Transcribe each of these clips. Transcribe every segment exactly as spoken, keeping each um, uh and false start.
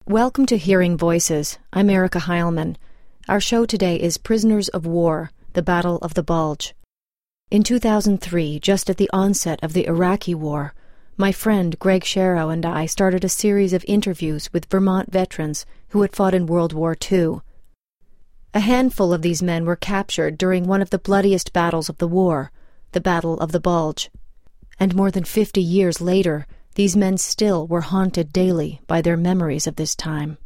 Welcome to Hearing Voices. I'm Erica Heilman. Our show today is Prisoners of War, the Battle of the Bulge. In two thousand three, just at the onset of the Iraqi War, my friend Greg Sharrow and I started a series of interviews with Vermont veterans who had fought in World War Two. A handful of these men were captured during one of the bloodiest battles of the war, the Battle of the Bulge. And more than fifty years later, these men still were haunted daily by their memories of this time.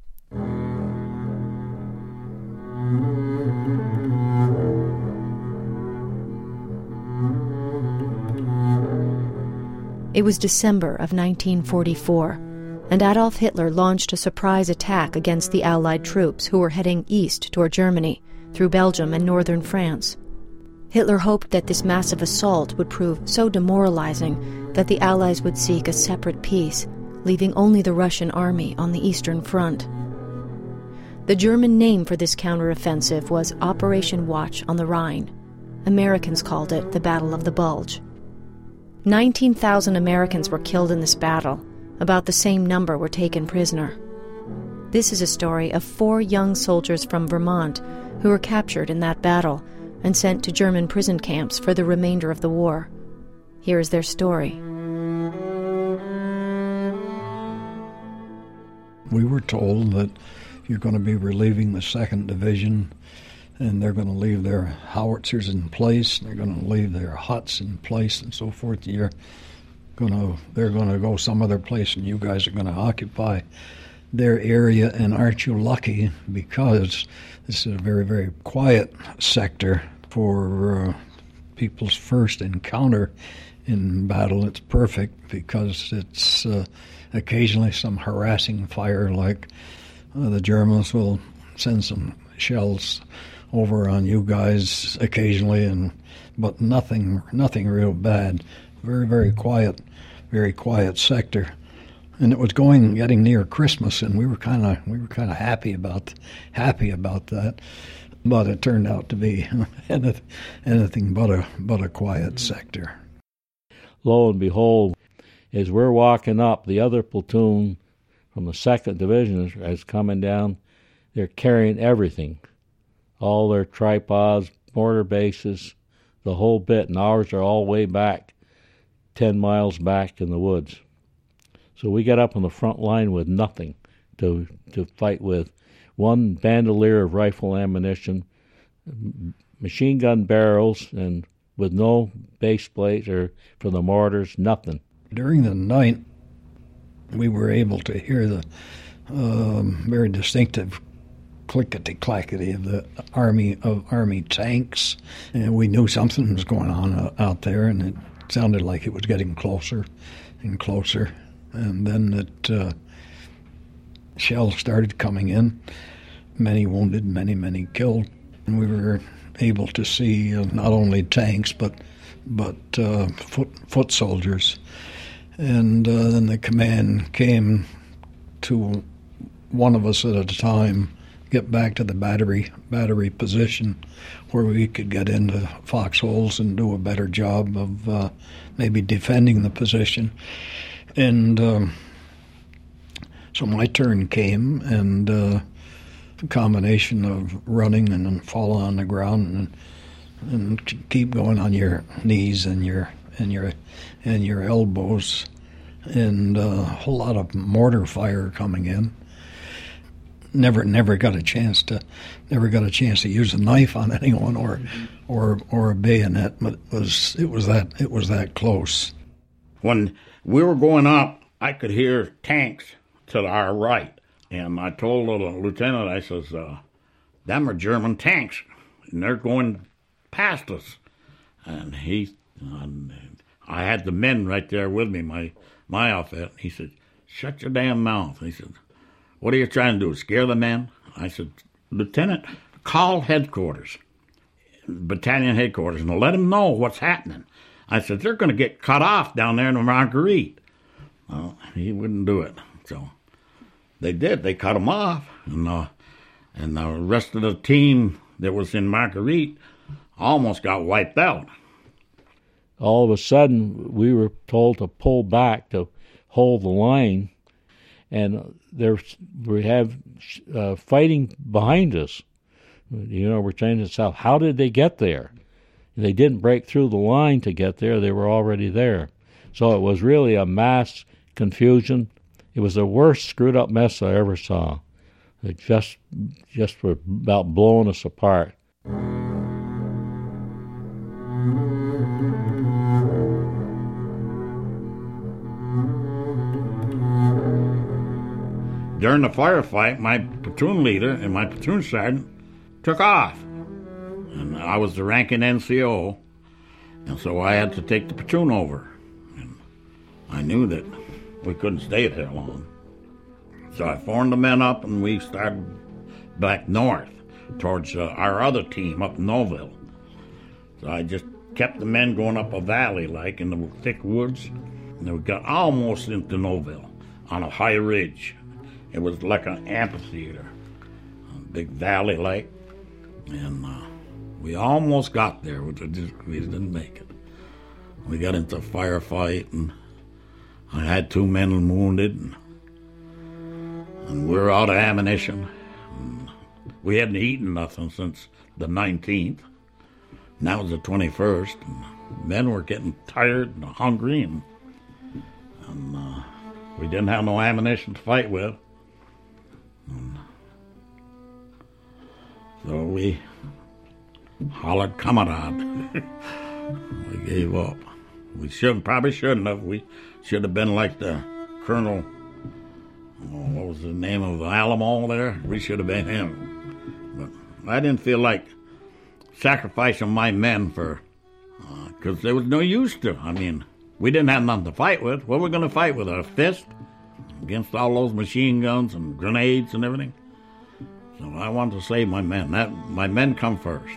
It was December of nineteen forty-four, and Adolf Hitler launched a surprise attack against the Allied troops who were heading east toward Germany, through Belgium and northern France. Hitler hoped that this massive assault would prove so demoralizing that the Allies would seek a separate peace, leaving only the Russian army on the Eastern Front. The German name for this counteroffensive was Operation Watch on the Rhine. Americans called it the Battle of the Bulge. nineteen thousand Americans were killed in this battle. About the same number were taken prisoner. This is a story of four young soldiers from Vermont who were captured in that battle and sent to German prison camps for the remainder of the war. Here is their story. We were told that you're going to be relieving the second Division, and they're going to leave their howitzers in place, they're going to leave their huts in place and so forth. You're going to, they're going to go some other place, and you guys are going to occupy their area. And aren't you lucky, because this is a very, very quiet sector for uh, people's first encounter in battle. It's perfect because it's uh, occasionally some harassing fire, like uh, the Germans will send some shells over on you guys occasionally, and but nothing, nothing real bad. Very, very quiet, very quiet sector. And it was going, getting near Christmas, and we were kind of, we were kind of happy about, happy about that. But it turned out to be anything but a, but a quiet sector. Lo and behold, as we're walking up, the other platoon from the second Division is, is coming down. They're carrying everything, all their tripods, mortar bases, the whole bit, and ours are all way back, ten miles back in the woods. So we got up on the front line with nothing to to fight with. One bandolier of rifle ammunition, machine gun barrels, and with no base plate or for the mortars, nothing. During the night, we were able to hear the um, very distinctive clickety-clackety of the army of army tanks, and we knew something was going on out there, and it sounded like it was getting closer and closer. And then it, uh, shells started coming in, many wounded, many, many killed. And we were able to see uh, not only tanks, but but uh, foot, foot soldiers. And uh, then the command came to one of us at a time, get back to the battery battery position where we could get into foxholes and do a better job of uh, maybe defending the position. And um, so my turn came, and uh, the combination of running and then fall on the ground and, and keep going on your knees and your and your and your elbows, and uh, a whole lot of mortar fire coming in. Never, never got a chance to, never got a chance to use a knife on anyone or, mm-hmm. or or a bayonet, but it was it was that it was that close. When we were going up, I could hear tanks to our right. And I told the lieutenant, I says, uh, them are German tanks, and they're going past us. And he, um, I had the men right there with me, my, my outfit. He said, shut your damn mouth. He said, what are you trying to do, scare the men? I said, Lieutenant, call headquarters, battalion headquarters, and let them know what's happening. I said, they're going to get cut off down there in the Marguerite. Well, he wouldn't do it. So they did. They cut him off. And, uh, and the rest of the team that was in Marguerite almost got wiped out. All of a sudden, we were told to pull back to hold the line. and there's we have uh, fighting behind us. You know, we're saying to ourselves, how did they get there? They didn't break through the line to get there. They were already there. So it was really a mass confusion. It was the worst screwed up mess I ever saw. It just, just were about blowing us apart. During the firefight, my platoon leader and my platoon sergeant took off. And I was the ranking N C O, and so I had to take the platoon over. And I knew that we couldn't stay there long. So I formed the men up, and we started back north towards uh, our other team up in Noville. So I just kept the men going up a valley, like in the thick woods, and we got almost into Noville on a high ridge. It was like an amphitheater, a big valley like, and uh, we almost got there, but we just we didn't make it. We got into a firefight, and I had two men wounded, and, and we were out of ammunition. And we hadn't eaten nothing since the nineteenth. Now it's the twenty-first, and men were getting tired and hungry, and, and uh, we didn't have no ammunition to fight with. And so we hollered kamerad. We gave up. We shouldn't, probably shouldn't have. We should have been like the Colonel, oh, what was the name of the Alamo there? We should have been him. But I didn't feel like sacrificing my men for, because uh, there was no use to. I mean, we didn't have nothing to fight with. What were we going to fight with, a fist? Against all those machine guns and grenades and everything. So I wanted to save my men. That my men come first.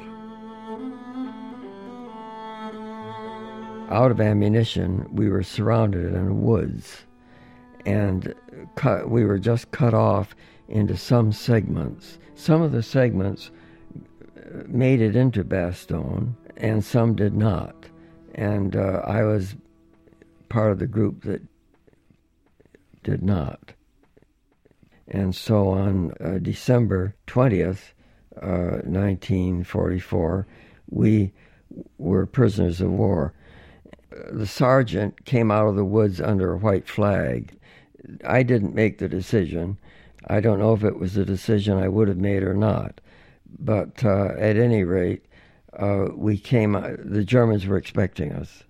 Out of ammunition, we were surrounded in the woods, and cut, we were just cut off into some segments. Some of the segments made it into Bastogne, and some did not. And uh, I was part of the group that did not. And so on uh, December twentieth, uh, nineteen forty-four, we were prisoners of war. The sergeant came out of the woods under a white flag. I didn't make the decision. I don't know if it was a decision I would have made or not. But uh, at any rate, uh, we came, uh, the Germans were expecting us.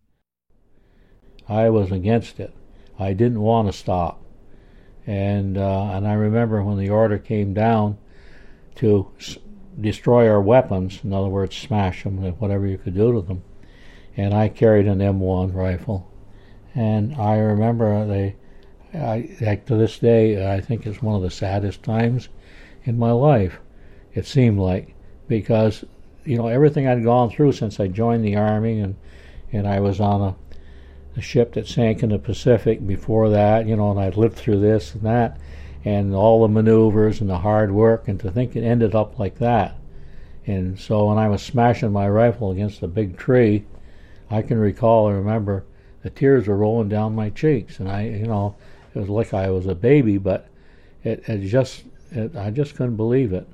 I was against it. I didn't want to stop. And uh, and I remember when the order came down to s- destroy our weapons, in other words, smash them, whatever you could do to them. And I carried an M one rifle. And I remember they, I, like to this day, I think it's one of the saddest times in my life, it seemed like, because, you know, everything I'd gone through since I joined the Army, and, and I was on a a ship that sank in the Pacific before that, you know, and I'd lived through this and that, and all the maneuvers and the hard work, and to think it ended up like that. And so when I was smashing my rifle against a big tree, I can recall and remember the tears were rolling down my cheeks, and I, you know, it was like I was a baby, but it, it just, it, I just couldn't believe it.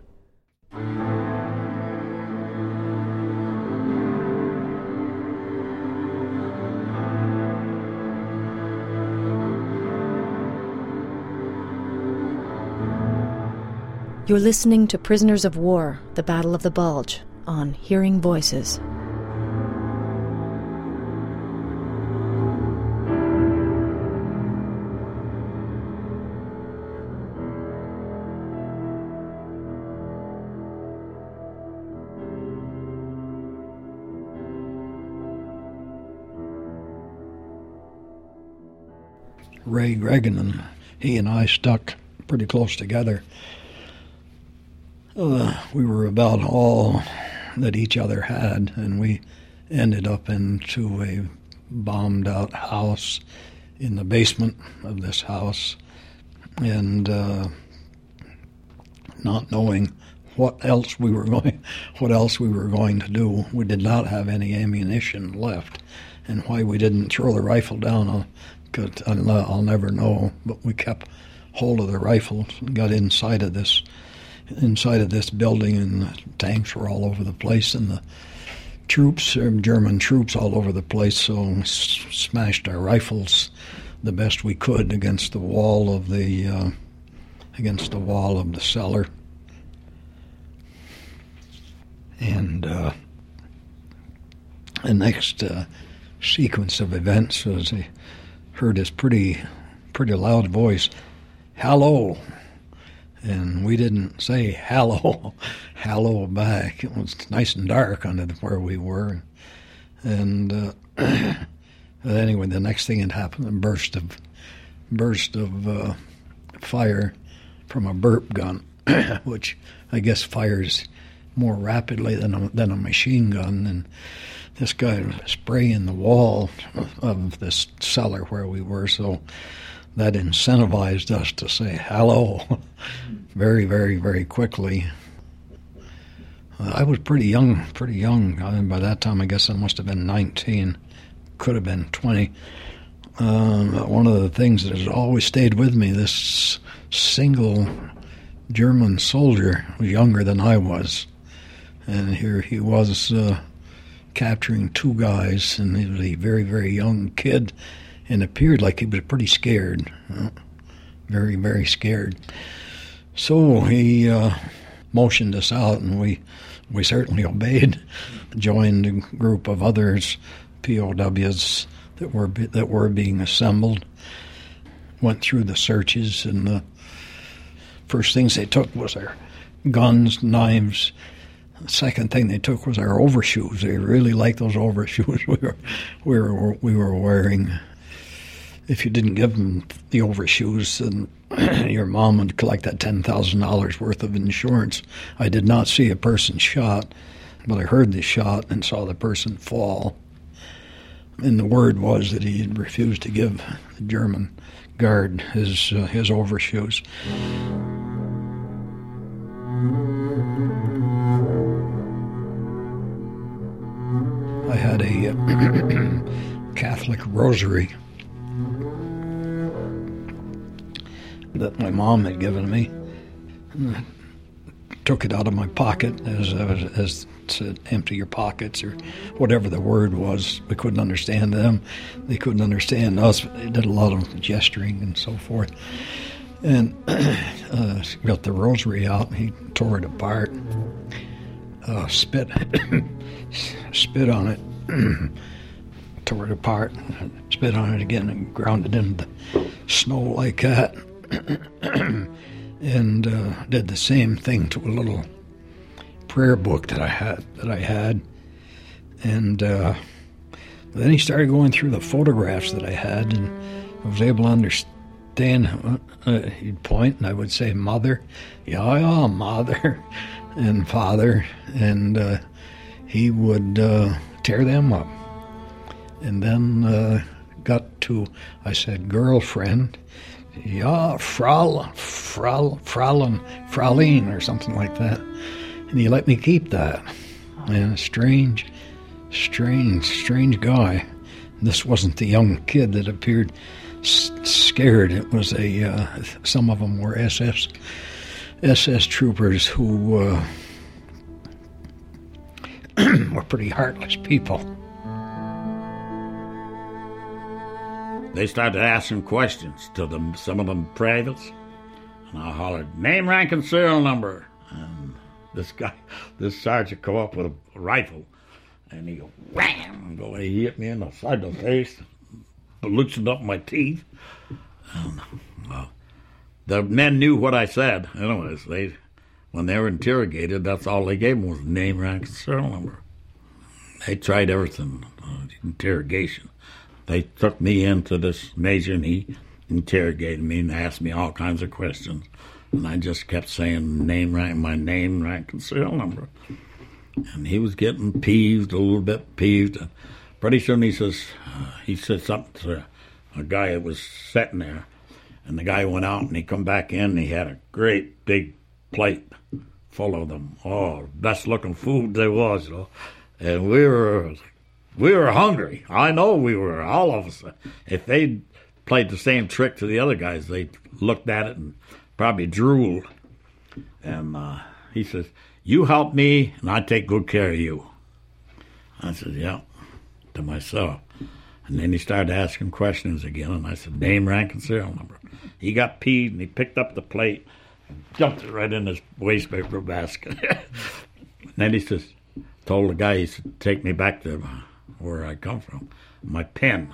You're listening to Prisoners of War, The Battle of the Bulge, on Hearing Voices. Ray Gregan, and he and I stuck pretty close together. Uh, we were about all that each other had, and we ended up into a bombed-out house in the basement of this house, and uh, not knowing what else we were going, what else we were going to do. We did not have any ammunition left, and why we didn't throw the rifle down, I'll, I'll, I'll never know. But we kept hold of the rifles and got inside of this inside of this building, and the tanks were all over the place, and the troops, German troops, all over the place. So we s- smashed our rifles the best we could against the wall of the uh, against the wall of the cellar, and uh, the next uh, sequence of events was he heard this pretty pretty loud voice, "Hello." And we didn't say hello, hello back. It was nice and dark under where we were. And uh, anyway, the next thing that happened, a burst of burst of uh, fire from a burp gun, which I guess fires more rapidly than a, than a machine gun. And this guy was spraying the wall of this cellar where we were, so that incentivized us to say hello very, very, very quickly. Uh, I was pretty young, pretty young. I mean, by that time, I guess I must have been nineteen, could have been twenty. Um, one of the things that has always stayed with me, this single German soldier was younger than I was. And here he was uh, capturing two guys, and he was a very, very young kid, and appeared like he was pretty scared, you know, very, very scared. So he uh, motioned us out, and we we certainly obeyed, joined a group of others, P O Ws that were that were being assembled, went through the searches, and the first things they took was our guns, knives. The second thing they took was our overshoes. They really liked those overshoes we were we were we were wearing. If you didn't give them the overshoes, then your mom would collect that ten thousand dollars worth of insurance. I did not see a person shot, but I heard the shot and saw the person fall. And the word was that he had refused to give the German guard his uh, his overshoes. I had a uh, Catholic rosary that my mom had given me. I took it out of my pocket as as said, empty your pockets, or whatever the word was. We couldn't understand them. They couldn't understand us. They did a lot of gesturing and so forth. And uh, got the rosary out, and he tore it apart, uh, spit, spit on it, tore it apart, spit on it again, and ground it into the snow like that. And uh, did the same thing to a little prayer book that I had. That I had, and uh, then he started going through the photographs that I had, and I was able to understand. Uh, uh, he'd point, and I would say, "Mother, yeah, yeah, Mother," and "Father," and uh, he would uh, tear them up. And then uh, got to, I said, "Girlfriend." Yeah, Frau, Frau, Fraulein, Fraulein, or something like that. And he let me keep that. And a strange, strange, strange guy. This wasn't the young kid that appeared s- scared. It was a, uh, some of them were S S, S S troopers who uh, were pretty heartless people. They started asking questions to them, some of them privates, and I hollered, "Name, rank, and serial number." And this guy, this sergeant, come up with a rifle, and he go wham! Go, he hit me in the side of the face, loosened up my teeth. And, well, the men knew what I said. Anyways, they, when they were interrogated, that's all they gave them was name, rank, and serial number. They tried everything, uh, interrogation. They took me into this major, and he interrogated me and asked me all kinds of questions. And I just kept saying name, rank, my name, rank, and serial number. And he was getting peeved, a little bit peeved. And pretty soon he says, uh, he said something to a guy that was sitting there. And the guy went out, and he come back in, and he had a great big plate full of them. Oh, best looking food there was, you know. And we were... We were hungry. I know we were, all of us. If they'd played the same trick to the other guys. They looked at it and probably drooled. And uh, he says, "You help me, and I take good care of you." I said, "Yeah," to myself. And then he started asking questions again, and I said, "Name, rank, and serial number." He got peed, and he picked up the plate and dumped it right in his wastepaper basket. And then he says, told the guy, he said, "Take me back to where I come from. My pen."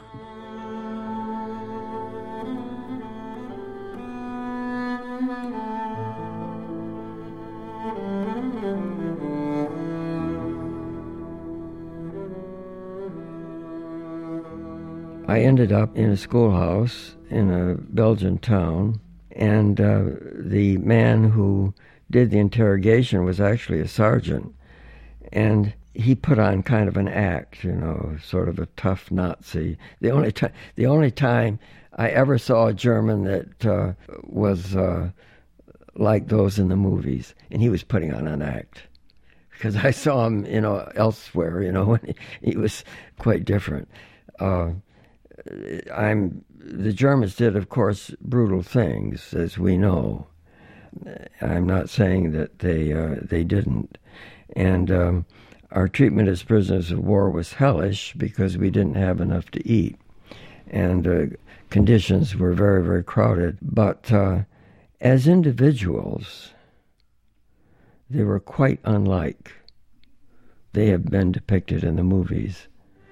I ended up in a schoolhouse in a Belgian town, and uh, the man who did the interrogation was actually a sergeant, and he put on kind of an act, you know, sort of a tough Nazi. The only time, the only time I ever saw a German that uh, was uh, like those in the movies, and he was putting on an act, because I saw him, you know, elsewhere, you know, and he, he was quite different. Uh, I'm the Germans did, of course, brutal things, as we know. I'm not saying that they uh, they didn't, and um, our treatment as prisoners of war was hellish because we didn't have enough to eat, and uh, conditions were very, very crowded. But uh, as individuals, they were quite unlike they have been depicted in the movies.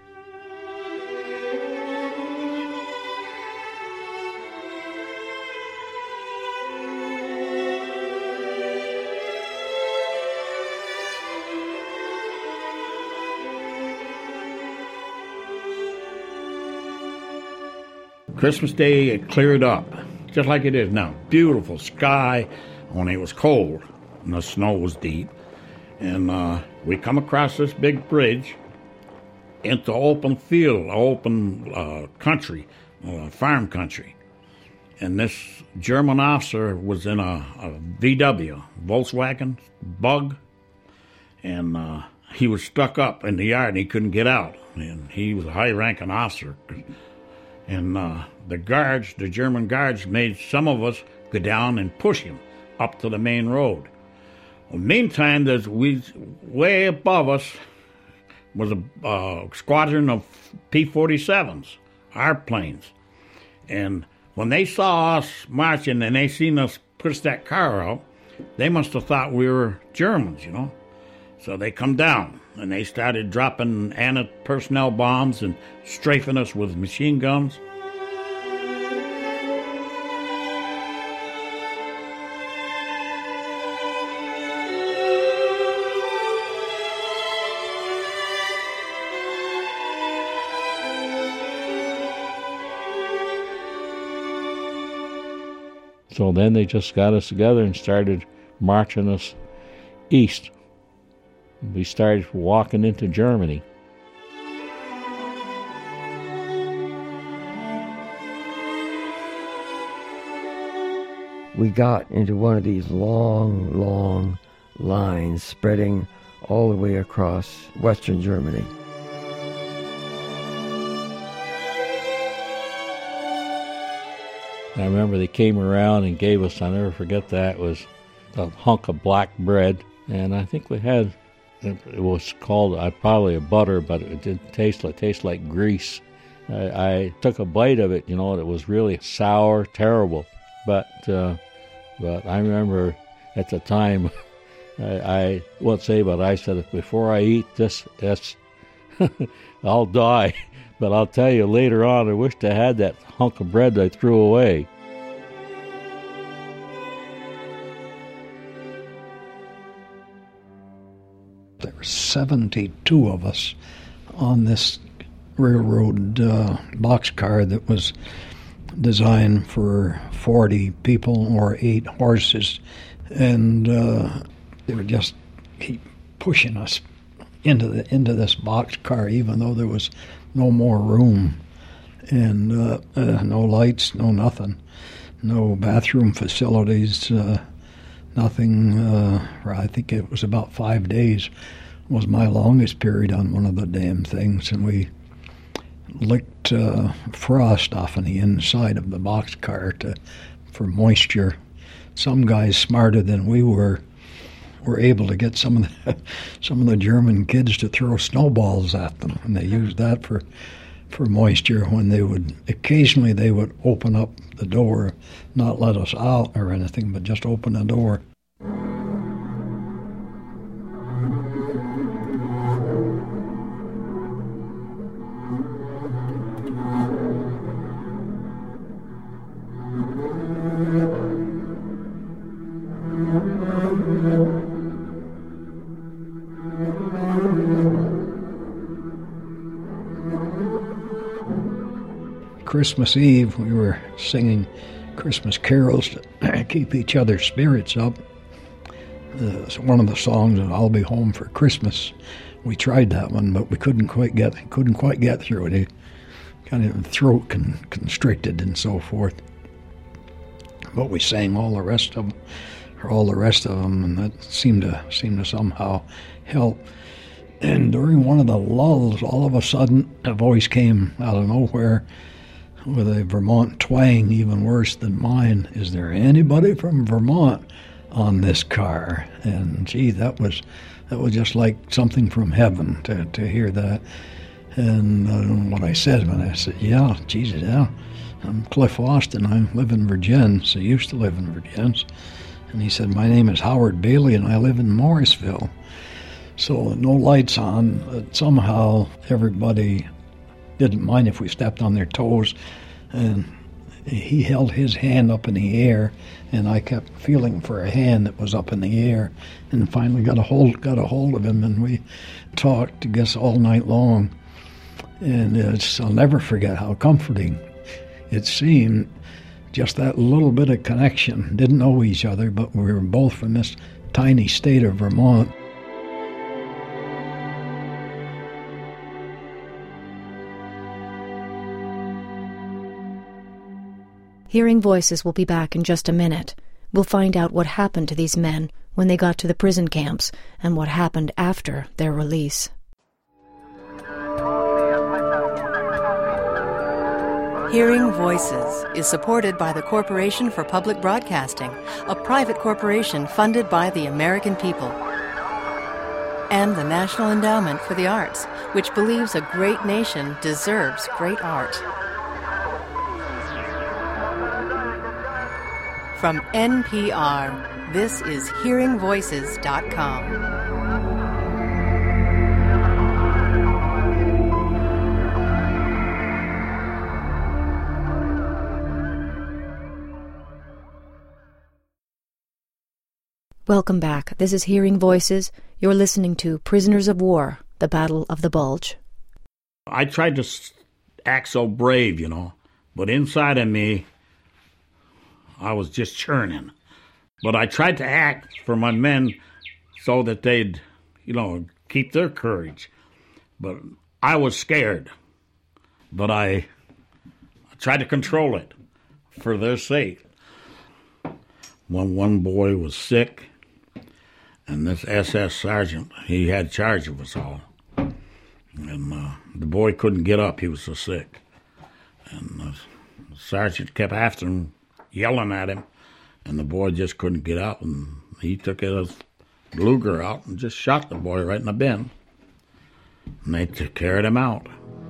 Christmas Day, it cleared up, just like it is now. Beautiful sky, only it was cold, and the snow was deep. And uh, we come across this big bridge into open field, open uh, country, uh, farm country. And this German officer was in a, a V W, Volkswagen Bug, and uh, he was stuck up in the yard and he couldn't get out. And he was a high-ranking officer. And uh, the guards, the German guards, made some of us go down and push him up to the main road. Well, meantime, there's we way above us was a uh, squadron of P forty-sevens, our planes. And when they saw us marching and they seen us push that car out, they must have thought we were Germans, you know. So they come down, and they started dropping anti-personnel bombs and strafing us with machine guns. So then they just got us together and started marching us east. We started walking into Germany. We got into one of these long, long lines spreading all the way across Western Germany. I remember they came around and gave us, I'll never forget that, was a hunk of black bread. And I think we had, it was called uh, probably a butter, but it didn't taste like, taste like grease. I, I took a bite of it, you know, and it was really sour, terrible. But uh, but I remember at the time, I, I won't say, but I said, before I eat this, this I'll die. But I'll tell you later on, I wished I had that hunk of bread I threw away. There were seventy-two of us on this railroad uh, boxcar that was designed for forty people or eight horses, and uh, they would just keep pushing us into the into this boxcar, even though there was no more room, and uh, uh, no lights, no nothing, no bathroom facilities, uh, nothing. Uh, I think it was about five days was my longest period on one of the damn things, and we licked uh, frost off on the inside of the boxcar to for moisture. Some guys smarter than we were were able to get some of the some of the German kids to throw snowballs at them, and they used that for for moisture. When they would occasionally they would open up the door, not let us out or anything, but just open the door. Christmas Eve, we were singing Christmas carols to keep each other's spirits up. Uh, one of the songs, "I'll Be Home for Christmas," we tried that one, but we couldn't quite get couldn't quite get through it. It kind of throat con- constricted and so forth. But we sang all the rest of, or all the rest of them, and that seemed to seemed to somehow help. And during one of the lulls, all of a sudden, a voice came out of nowhere with a Vermont twang even worse than mine. "Is there anybody from Vermont on this car?" And gee, that was that was just like something from heaven to, to hear that. And uh, what I said when I said, "Yeah, Jesus, yeah, I'm Cliff Austin. I live in Virgins. I used to live in Virgins." And he said, "My name is Howard Bailey, and I live in Morrisville." So no lights on. But somehow everybody didn't mind if we stepped on their toes, and he held his hand up in the air, and I kept feeling for a hand that was up in the air, and finally got a hold got a hold of him, and we talked, I guess, all night long. And it's, I'll never forget how comforting it seemed. Just that little bit of connection. Didn't know each other, but we were both from this tiny state of Vermont. Hearing Voices will be back in just a minute. We'll find out what happened to these men when they got to the prison camps and what happened after their release. Hearing Voices is supported by the Corporation for Public Broadcasting, a private corporation funded by the American people, and the National Endowment for the Arts, which believes a great nation deserves great art. From N P R, this is hearing voices dot com. Welcome back. This is Hearing Voices. You're listening to Prisoners of War, the Battle of the Bulge. I tried to act so brave, you know, but inside of me, I was just churning. But I tried to act for my men so that they'd, you know, keep their courage. But I was scared. But I, I tried to control it for their sake. When one boy was sick, and this S S sergeant, he had charge of us all. And uh, the boy couldn't get up, he was so sick. And the sergeant kept after him, yelling at him, and the boy just couldn't get up, and he took his Luger out and just shot the boy right in the bin. And they t- carried him out.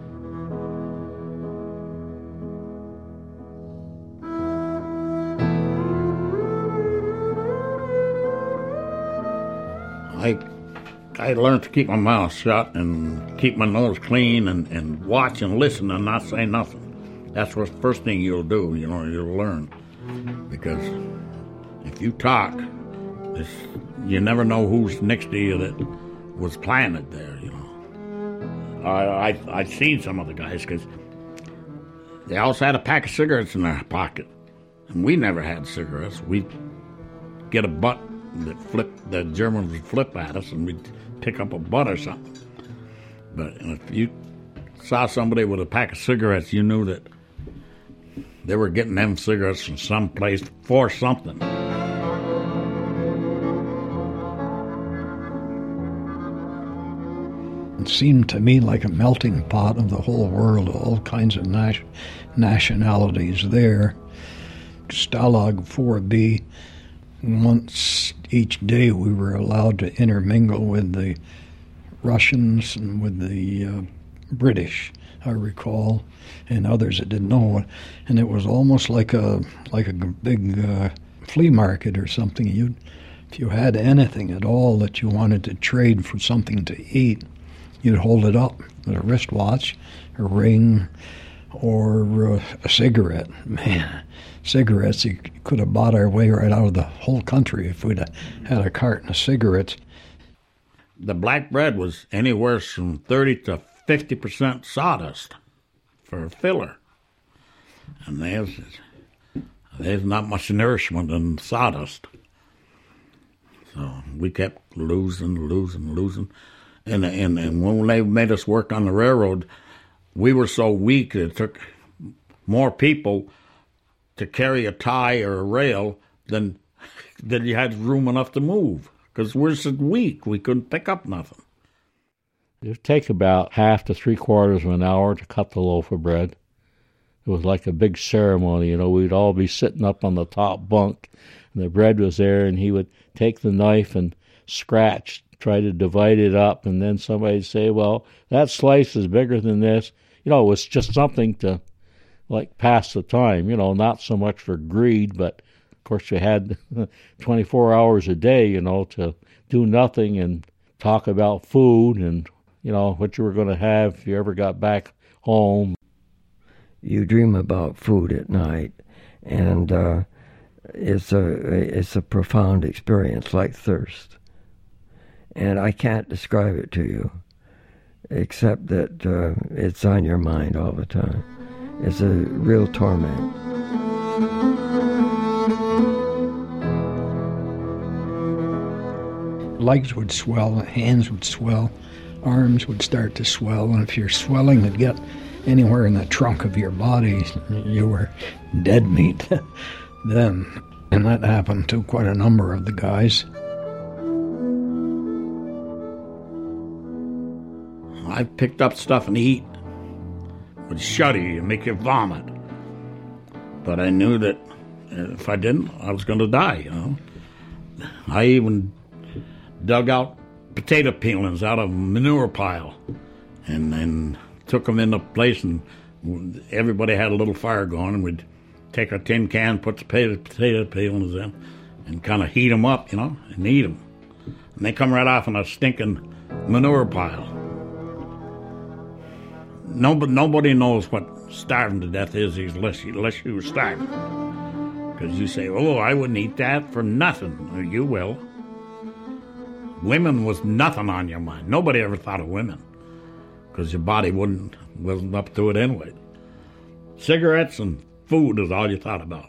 I I learned to keep my mouth shut and keep my nose clean and, and watch and listen and not say nothing. That's the first thing you'll do, you know, you'll learn. Because if you talk, it's, you never know who's next to you that was planted there, you know. I, I, I've seen some of the guys because they also had a pack of cigarettes in their pocket. And we never had cigarettes. We'd get a butt that flipped, the Germans would flip at us, and we'd pick up a butt or something. But if you saw somebody with a pack of cigarettes, you knew that they were getting them cigarettes from someplace for something. It seemed to me like a melting pot of the whole world, all kinds of nas- nationalities there. Stalag four B, once each day we were allowed to intermingle with the Russians and with the uh, British, I recall, and others that didn't know it. And it was almost like a like a big uh, flea market or something. You, if you had anything at all that you wanted to trade for something to eat, you'd hold it up, a wristwatch, a ring, or uh, a cigarette. Man, cigarettes, you could have bought our way right out of the whole country if we'd had a carton of cigarettes. The black bread was anywhere from thirty to fifty percent sawdust for a filler. And there's, there's not much nourishment in sawdust. So we kept losing, losing, losing. And, and, and when they made us work on the railroad, we were so weak that it took more people to carry a tie or a rail than, than you had room enough to move. Because we're so weak, we couldn't pick up nothing. It would take about half to three quarters of an hour to cut the loaf of bread. It was like a big ceremony, you know. We'd all be sitting up on the top bunk, and the bread was there, and he would take the knife and scratch, try to divide it up, and then somebody'd say, well, that slice is bigger than this. You know, it was just something to, like, pass the time, you know, not so much for greed, but, of course, you had twenty-four hours a day, you know, to do nothing and talk about food and, you know, what you were going to have if you ever got back home. You dream about food at night, and uh, it's a it's a profound experience, like thirst. And I can't describe it to you, except that uh, it's on your mind all the time. It's a real torment. Legs would swell, hands would swell, arms would start to swell, and if your swelling would get anywhere in the trunk of your body, you were dead meat then. And that happened to quite a number of the guys. I picked up stuff and eat. It would shudder you and make you vomit. But I knew that if I didn't, I was going to die, you know. I even dug out potato peelings out of a manure pile and then took them in the place, and everybody had a little fire going, and we'd take a tin can, put the potato, potato peelings in, and kind of heat them up, you know, and eat them. And they come right off in a stinking manure pile. Nobody, nobody knows what starving to death is unless you, unless you were starving. Because you say, oh, I wouldn't eat that for nothing. Or you will. Women was nothing on your mind. Nobody ever thought of women, because your body wouldn't wasn't up to it anyway. Cigarettes and food is all you thought about.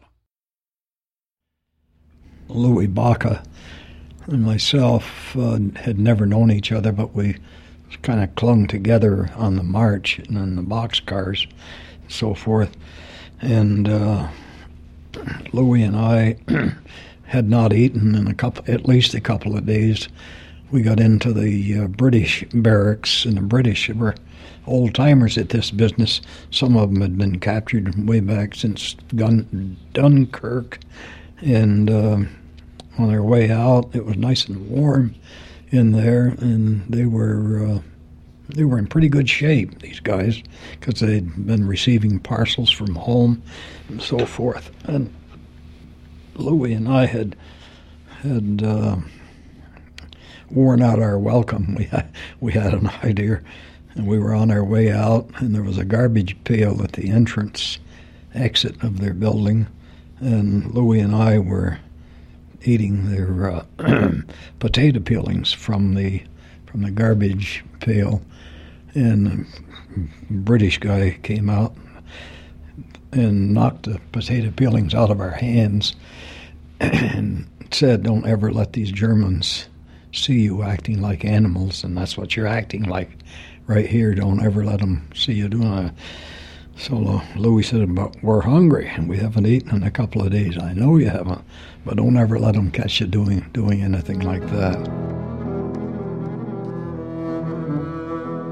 Louis Baca and myself uh, had never known each other, but we kind of clung together on the march and on the boxcars and so forth. And uh, Louis and I had not eaten in a couple, at least a couple of days. We got into the uh, British barracks, and the British were old-timers at this business. Some of them had been captured way back since Gun- Dunkirk, and uh, on their way out, it was nice and warm in there, and they were uh, they were in pretty good shape, these guys, because they'd been receiving parcels from home and so forth. And Louis and I had had uh, worn out our welcome. We had, we had an idea, and we were on our way out, and there was a garbage pail at the entrance exit of their building, and Louis and I were eating their uh, potato peelings from the from the garbage pail, and a British guy came out and knocked the potato peelings out of our hands and said, "Don't ever let these Germans see you acting like animals," and that's what you're acting like right here. Don't ever let them see you doing that. So uh, Louis said, "But we're hungry and we haven't eaten in a couple of days." "I know you haven't, but don't ever let them catch you doing doing anything like that."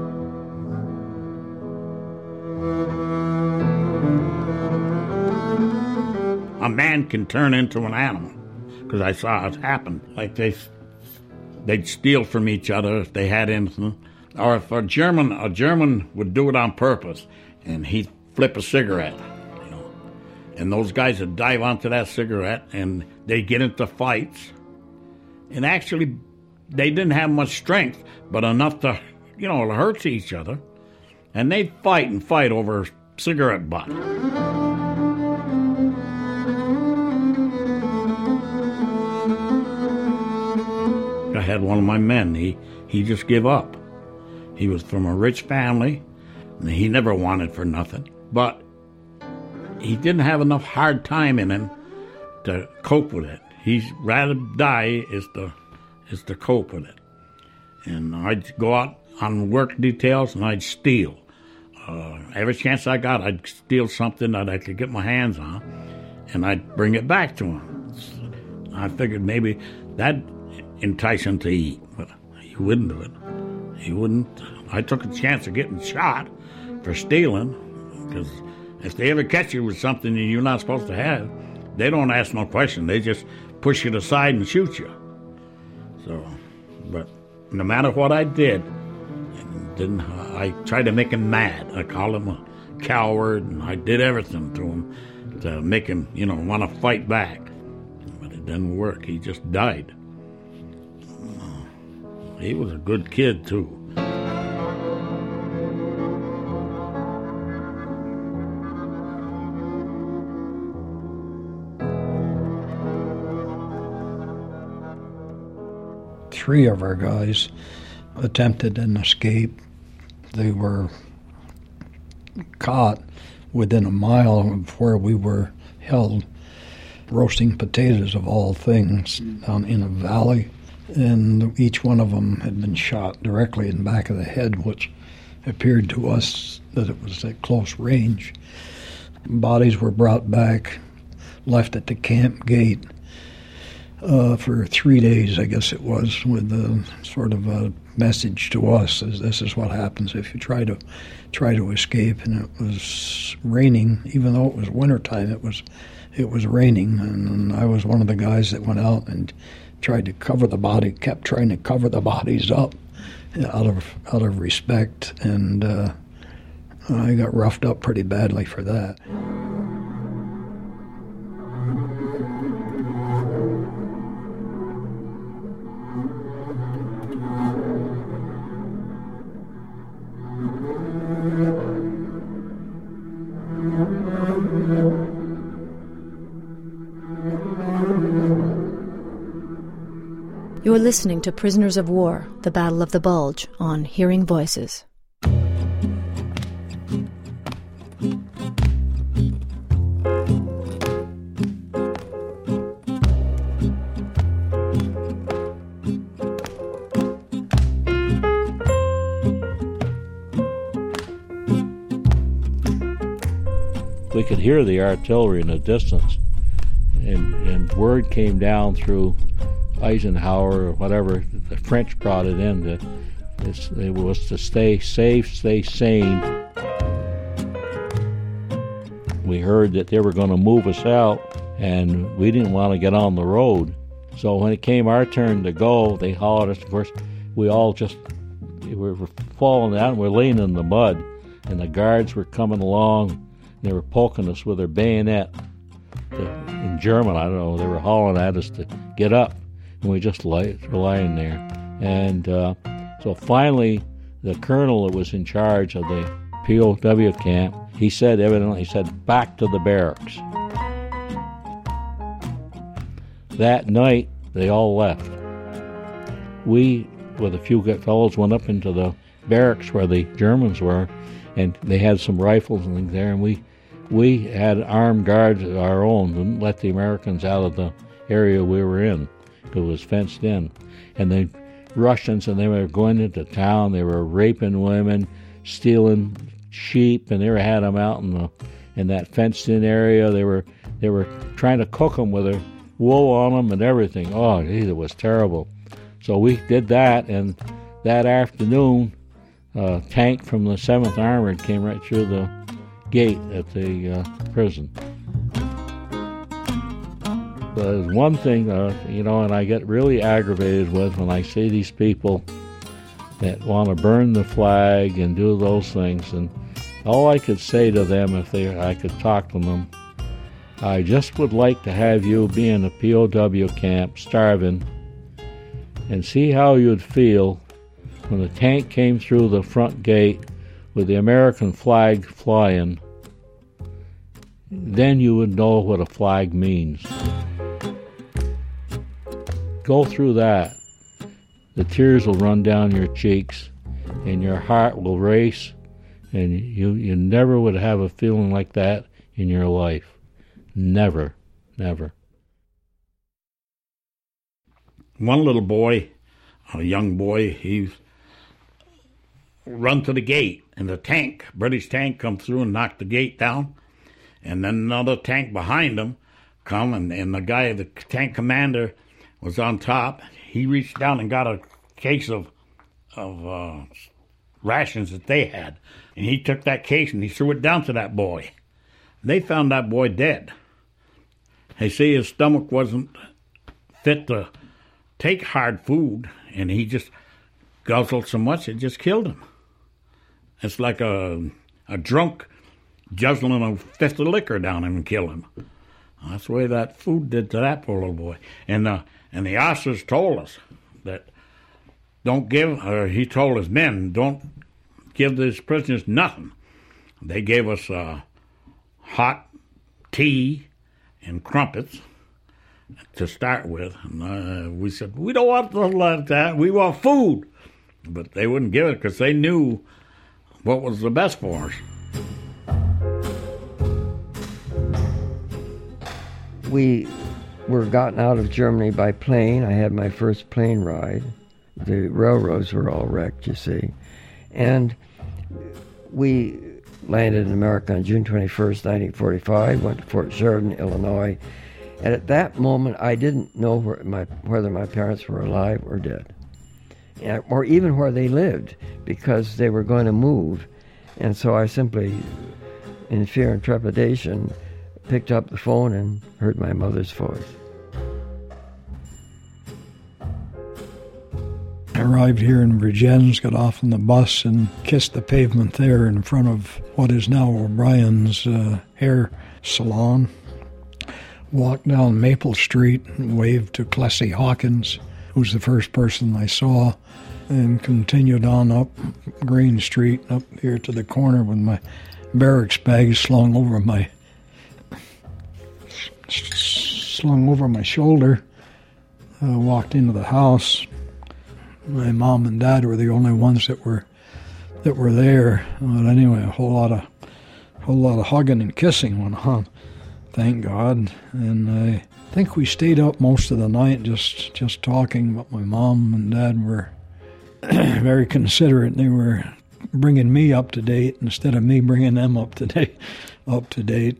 man can turn into an animal, because I saw it happen. Like they, they'd steal from each other if they had anything, or if a German, a German would do it on purpose, and he'd flip a cigarette, you know, and those guys would dive onto that cigarette, and they'd get into fights, and actually, they didn't have much strength, but enough to, you know, to hurt each other, and they'd fight and fight over a cigarette butt. I had one of my men, he, he just gave up. He was from a rich family, and he never wanted for nothing. But he didn't have enough hard time in him to cope with it. He'd rather die is to, is to cope with it. And I'd go out on work details, and I'd steal. Uh, every chance I got, I'd steal something that I could get my hands on, and I'd bring it back to him. I figured maybe that'd entice him to eat, but he wouldn't do it. He wouldn't. I took a chance of getting shot for stealing, because if they ever catch you with something that you're not supposed to have, they don't ask no question. They just push you aside and shoot you. So, but no matter what I did, didn't I tried to make him mad. I called him a coward, and I did everything to him to make him, you know, want to fight back. But it didn't work. He just died. He was a good kid, too. Three of our guys attempted an escape. They were caught within a mile of where we were held, roasting potatoes of all things, down in a valley. And each one of them had been shot directly in the back of the head, which appeared to us that it was at close range. Bodies were brought back, left at the camp gate uh, for three days, I guess it was, with a sort of a message to us as this is what happens if you try to try to escape. And it was raining, even though it was wintertime. It was it was raining, and I was one of the guys that went out and tried to cover the body, kept trying to cover the bodies up out of out of respect, and uh, I got roughed up pretty badly for that. You're listening to Prisoners of War, The Battle of the Bulge, on Hearing Voices. We could hear the artillery in the distance, and, and word came down through Eisenhower or whatever, the French brought it in, to, it was to stay safe, stay sane. We heard that they were going to move us out, and we didn't want to get on the road. So when it came our turn to go, they hollered us. Of course, we all just we were falling down, we were laying in the mud, and the guards were coming along, and they were poking us with their bayonet. In German, I don't know, they were hollering at us to get up. And we just lay, were lying there. And uh, so finally, the colonel that was in charge of the P O W camp, he said, evidently, he said, back to the barracks. That night, they all left. We, with a few fellows, went up into the barracks where the Germans were, and they had some rifles and things there, and we, we had armed guards of our own, didn't let the Americans out of the area we were in. It was fenced in. And the Russians, and they were going into town, they were raping women, stealing sheep, and they were had them out in the in that fenced-in area. They were they were trying to cook them with their wool on them and everything. Oh, geez, it was terrible. So we did that, and that afternoon, a tank from the seventh Armored came right through the gate at the uh, prison. there's one thing, uh, you know, and I get really aggravated with when I see these people that want to burn the flag and do those things. And all I could say to them, if they, I could talk to them, I just would like to have you be in a P O W camp, starving, and see how you'd feel when a tank came through the front gate with the American flag flying. Then you would know what a flag means. Go through that. The tears will run down your cheeks, and your heart will race, and you, you never would have a feeling like that in your life. Never, never. One little boy, a young boy, he run to the gate, and the tank, British tank, come through and knocked the gate down, and then another tank behind him come, and, and the guy, the tank commander, was on top. He reached down and got a case of of uh, rations that they had, and he took that case and he threw it down to that boy. They found that boy dead. They say his stomach wasn't fit to take hard food, and he just guzzled so much it just killed him. It's like a a drunk guzzling a fifth of liquor down him and kill him. That's the way that food did to that poor little boy. And the and the officers told us that don't give, or he told his men, don't give these prisoners nothing. They gave us uh, hot tea and crumpets to start with. And uh, we said, we don't want nothing like that. We want food. But they wouldn't give it because they knew what was the best for us. We were gotten out of Germany by plane. I had my first plane ride. The railroads were all wrecked, you see. And we landed in America on June twenty-first, nineteen forty-five, went to Fort Sheridan, Illinois. And at that moment, I didn't know where my, whether my parents were alive or dead, or even where they lived, because they were going to move. And so I simply, in fear and trepidation, picked up the phone and heard my mother's voice. I arrived here in Vergennes, got off on the bus and kissed the pavement there in front of what is now O'Brien's uh, hair salon. Walked down Maple Street and waved to Clessie Hawkins, who's the first person I saw, and continued on up Green Street, up here to the corner with my barracks bag slung over my slung over my shoulder. I walked into the house. My mom and dad were the only ones that were that were there. But anyway, a whole lot of whole lot of hugging and kissing went on. Thank God. And I think we stayed up most of the night just just talking. But my mom and dad were very considerate. They were bringing me up to date instead of me bringing them up to date. Up to date.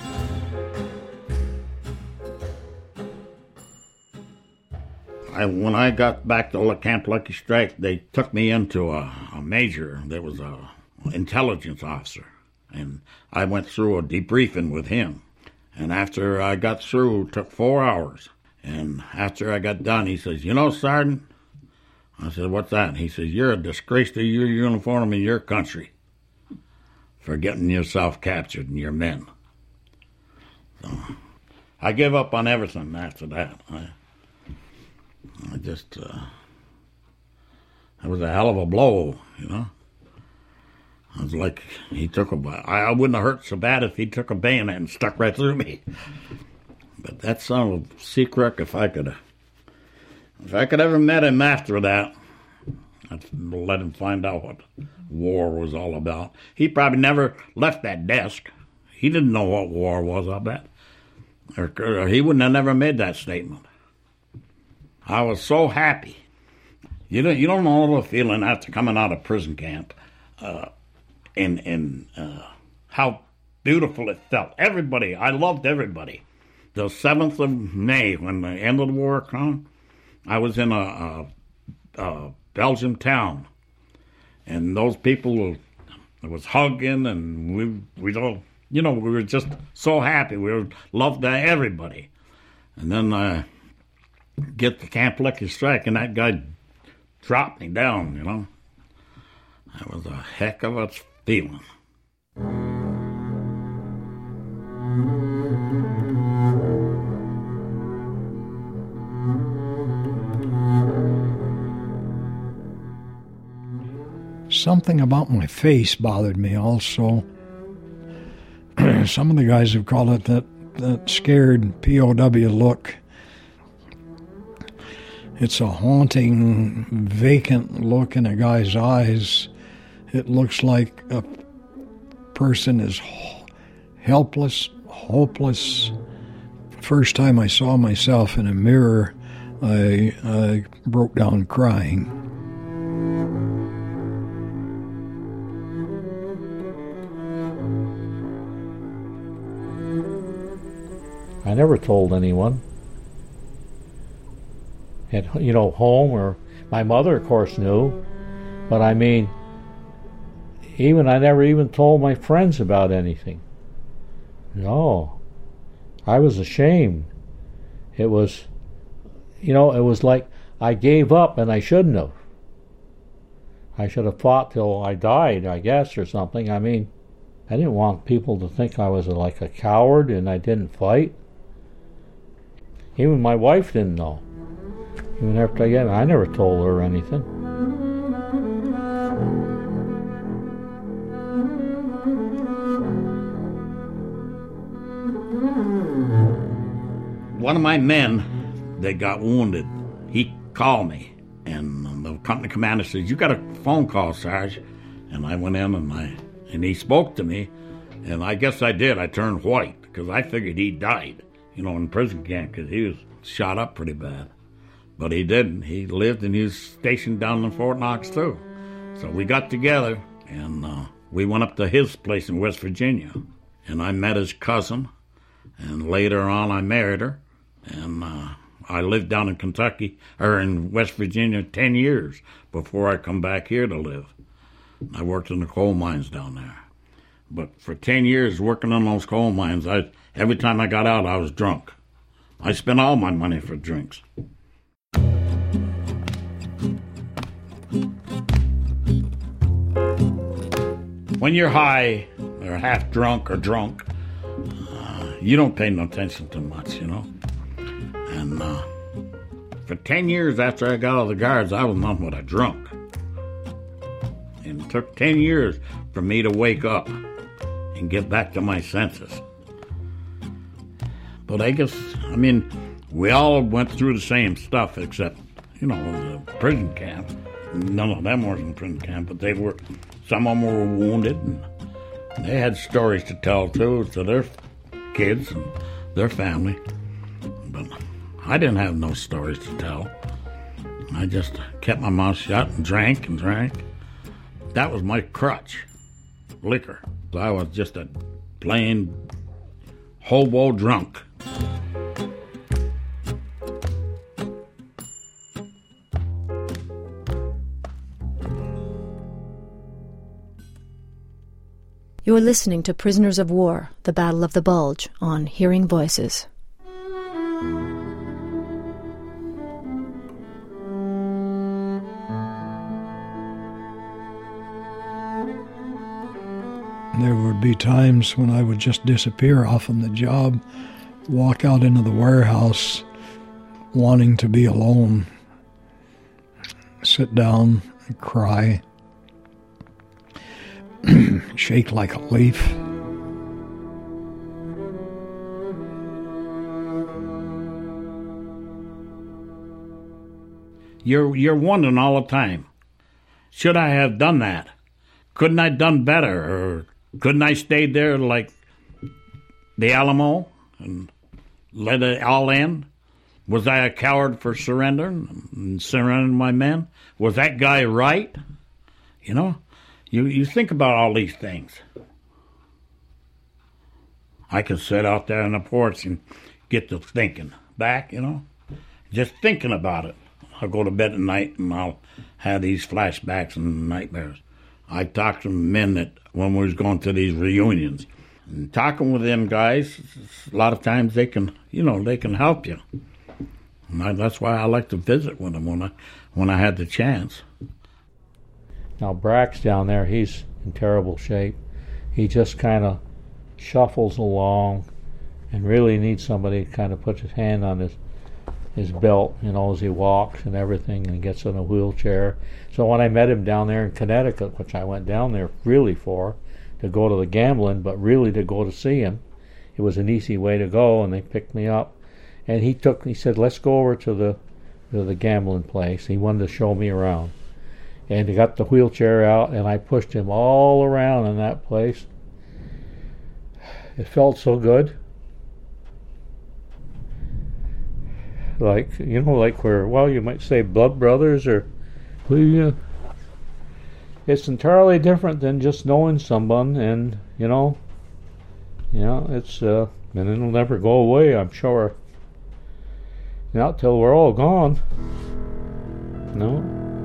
I, when I got back to Camp Lucky Strike, they took me into a, a major. There was a intelligence officer, and I went through a debriefing with him. And after I got through, it took four hours. And after I got done, he says, "You know, Sergeant," I said, "What's that?" He says, "You're a disgrace to your uniform and your country for getting yourself captured and your men." So I gave up on everything after that. I, I just, uh, it was a hell of a blow, you know. I was like, he took a, I, I wouldn't have hurt so bad if he took a bayonet and stuck right through me. But that son of a Seacrook, if I could, if I could ever met him after that, I'd let him find out what war was all about. He probably never left that desk. He didn't know what war was, I bet. Or, or he wouldn't have never made that statement. I was so happy. You don't, you don't know the feeling after coming out of prison camp, uh, and and uh, how beautiful it felt. Everybody, I loved everybody. The seventh of May, when the end of the war came, I was in a, a, a Belgian town, and those people were, was hugging, and we we all, you know, we were just so happy. We were loved by everybody. And then I get the Camp Lucky Strike, and that guy dropped me down, you know. That was a heck of a feeling. Something about my face bothered me also. Some of the guys have called it that, that scared P O W look. It's a haunting, vacant look in a guy's eyes. It looks like a person is helpless, hopeless. First time I saw myself in a mirror, I, I broke down crying. I never told anyone. At, you know, home, or my mother, of course, knew. But I mean, even I never even told my friends about anything. No. I was ashamed. It was, you know, it was like I gave up and I shouldn't have. I should have fought till I died, I guess, or something. I mean, I didn't want people to think I was like a coward and I didn't fight. Even my wife didn't know. Even after I got it, I never told her anything. One of my men that got wounded, he called me, and the company commander said, "You got a phone call, Sarge?" And I went in, and I and he spoke to me, and I guess I did. I turned white because I figured he died, you know, in prison camp, because he was shot up pretty bad. But he didn't. He lived, and he was stationed down in Fort Knox, too. So we got together, and uh, we went up to his place in West Virginia. And I met his cousin, and later on I married her. And uh, I lived down in Kentucky, or in West Virginia, ten years before I come back here to live. I worked in the coal mines down there. But for ten years working on those coal mines, I every time I got out, I was drunk. I spent all my money for drinks. When you're high or half drunk or drunk, uh, you don't pay no attention to much, you know. And uh, for ten years after I got out of the guards, I was nothing but a drunk. And it took ten years for me to wake up and get back to my senses. But I guess, I mean, we all went through the same stuff except, you know, the prison camp. None of them were in prison camp, but they were, some of them were wounded, and they had stories to tell, too, to their kids and their family. But I didn't have no stories to tell. I just kept my mouth shut and drank and drank. That was my crutch, liquor. I was just a plain hobo drunk. You're listening to Prisoners of War, The Battle of the Bulge, on Hearing Voices. There would be times when I would just disappear off on the job, walk out into the warehouse, wanting to be alone, sit down and cry, shake like a leaf. You're you're wondering all the time, should I have done that? Couldn't I have done better? Or couldn't I stayed there like the Alamo and let it all end? Was I a coward for surrendering and surrendering my men? Was that guy right? You know, you, you think about all these things. I could sit out there on the porch and get to thinking back, you know, just thinking about it. I'll go to bed at night and I'll have these flashbacks and nightmares. I talked to men that when we was going to these reunions, And talking with them guys, a lot of times they can, you know, they can help you. And I, that's why I like to visit with them when I, when I had the chance. Now, Brack's down there, he's in terrible shape. He just kind of shuffles along and really needs somebody to kind of put his hand on his his belt, you know, as he walks and everything, and gets in a wheelchair. So when I met him down there in Connecticut, which I went down there really for, to go to the gambling, but really to go to see him, it was an easy way to go, and they picked me up. And he took, he said, let's go over to the to the gambling place. He wanted to show me around. And he got the wheelchair out, and I pushed him all around in that place. It felt so good. Like, you know, like we're, well, you might say blood brothers, or we, uh, it's entirely different than just knowing someone, and, you know, you know, it's, uh, and it'll never go away, I'm sure. Not till we're all gone. No?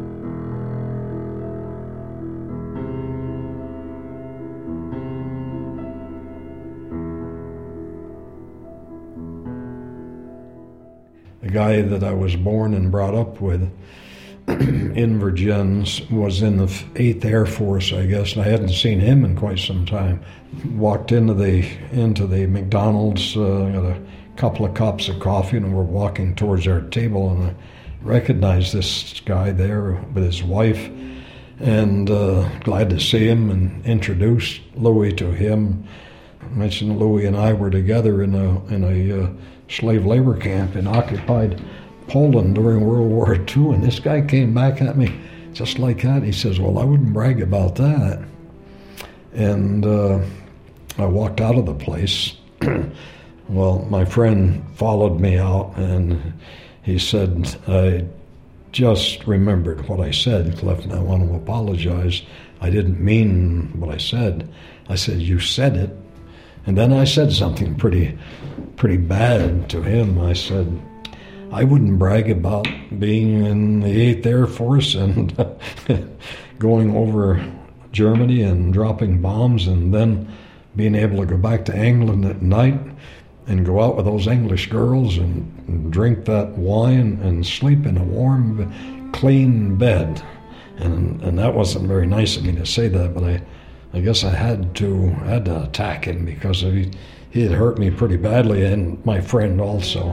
The guy that I was born and brought up with in Virginia was in the eighth Air Force, I guess, and I hadn't seen him in quite some time. Walked into the into the McDonald's, uh, got a couple of cups of coffee, and we're walking towards our table, and I recognized this guy there with his wife, and uh, glad to see him, and introduced Louis to him. I mentioned Louis and I were together in a in a uh, slave labor camp in occupied Poland during World War Two, and this guy came back at me just like that. He says, well, I wouldn't brag about that. And uh, I walked out of the place. Well, my friend followed me out, and he said, I just remembered what I said, Cliff, and I want to apologize. I didn't mean what I said. I said, you said it. And then I said something pretty pretty bad to him. I said, I wouldn't brag about being in the eighth Air Force and going over Germany and dropping bombs, and then being able to go back to England at night and go out with those English girls and, and drink that wine and sleep in a warm, clean bed. And and that wasn't very nice of me to say that, but I I guess I had to had to attack him because he he had hurt me pretty badly, and my friend also.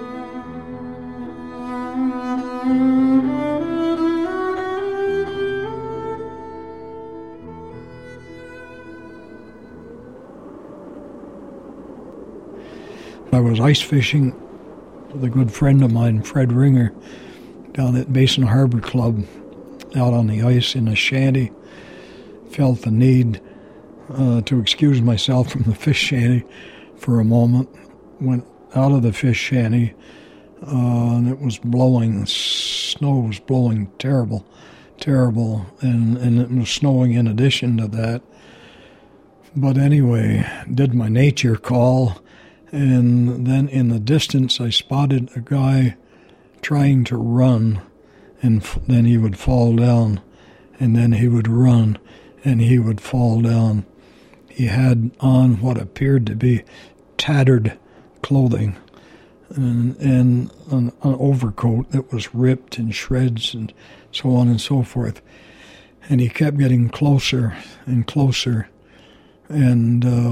I was ice fishing with a good friend of mine, Fred Ringer, down at Basin Harbor Club, out on the ice in a shanty. Felt the need uh, to excuse myself from the fish shanty for a moment. Went out of the fish shanty, uh, and it was blowing. Snow was blowing terrible, terrible, and, and it was snowing in addition to that. But anyway, did my nature call, and then in the distance I spotted a guy trying to run, and f- then he would fall down, and then he would run, and he would fall down. He had on what appeared to be tattered clothing and, and an, an overcoat that was ripped in shreds and so on and so forth. And he kept getting closer and closer, and uh,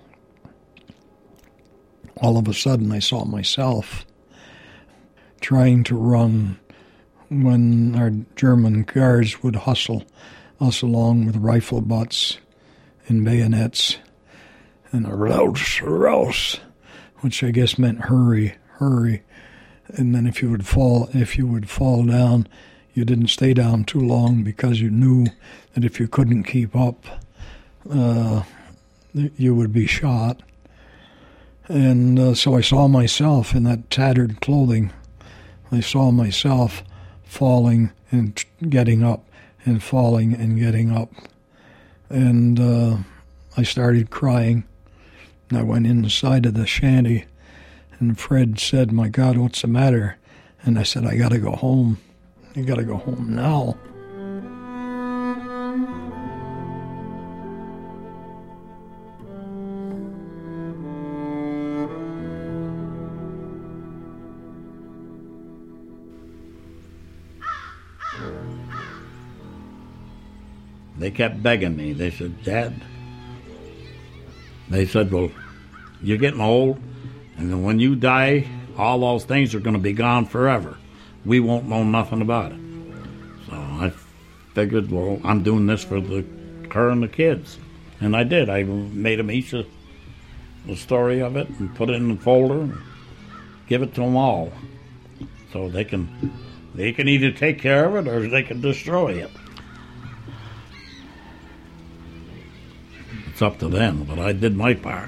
all of a sudden I saw myself trying to run when our German guards would hustle us along with rifle butts and bayonets and a rouse, rouse, which I guess meant hurry, hurry. And then if you would fall, if you would fall down, you didn't stay down too long because you knew that if you couldn't keep up, uh, you would be shot. And uh, so I saw myself in that tattered clothing. I saw myself falling and getting up, and falling and getting up. And uh, I started crying. And I went inside of the shanty, and Fred said, my God, what's the matter? And I said, I got to go home. I got to go home now. they kept begging me. They said, Dad, they said, well, you're getting old, and then when you die, all those things are going to be gone forever. We won't know nothing about it. So I figured, well, I'm doing this for the her and the kids. And I did. I made them each a, a story of it and put it in a folder and give it to them all. So they can they can either take care of it or they can destroy it. It's up to them, but I did my part.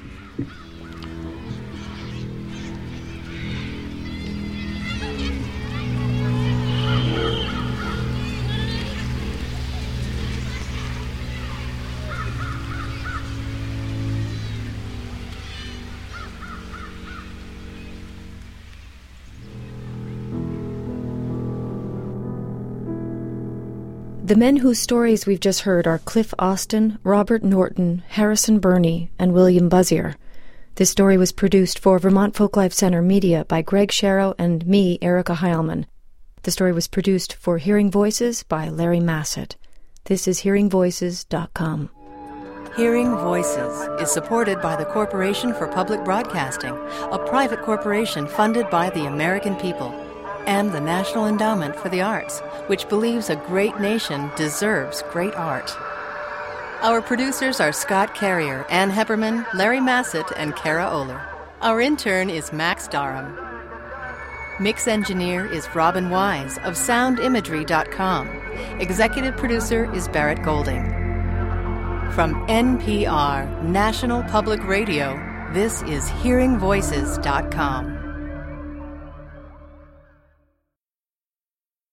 The men whose stories we've just heard are Cliff Austin, Robert Norton, Harrison Burney, and William Buzzier. This story was produced for Vermont Folklife Center Media by Greg Sharrow and me, Erica Heilman. The story was produced for Hearing Voices by Larry Massett. This is hearing voices dot com. Hearing Voices is supported by the Corporation for Public Broadcasting, a private corporation funded by the American people, and the National Endowment for the Arts, which believes a great nation deserves great art. Our producers are Scott Carrier, Ann Heberman, Larry Massett, and Kara Oler. Our intern is Max Darham. Mix engineer is Robin Wise of sound imagery dot com. Executive producer is Barrett Golding. From N P R, National Public Radio, this is hearing voices dot com.